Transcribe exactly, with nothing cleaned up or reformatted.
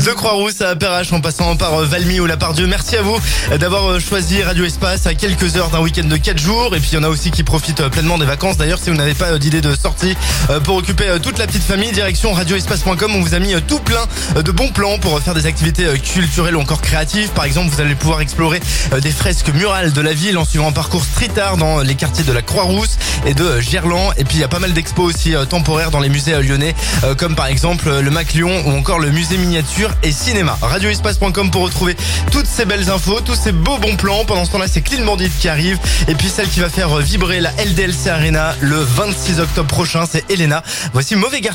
de Croix-Rousse à Perrache en passant par Valmy ou la Pardieu. Merci à vous d'avoir choisi Radio Espace à quelques heures d'un week-end de quatre jours. Et puis il y en a aussi qui profitent pleinement des vacances. D'ailleurs, si vous n'avez pas d'idée de sortie pour occuper toute la petite famille, direction radio espace point com. On vous a mis tout plein de bons plans pour faire des activités culturelles ou encore créatives. Par exemple, vous allez pouvoir explorer des fresques murales de la ville en suivant un parcours street art dans les quartiers de la Croix-Rousse et de Gerland. Et puis il y a pas mal d'expos aussi temporaires dans les musées lyonnais, comme par exemple le Mac Lyon ou encore le musée miniature et cinéma. radio espace point com pour retrouver toutes ces belles infos, tous ces beaux bons plans. Pendant ce temps-là, c'est Clean Bandit qui arrive. Et puis celle qui va faire vibrer la L D L C Arena le vingt-six octobre prochain, c'est Elena. Voici Mauvais Garçon.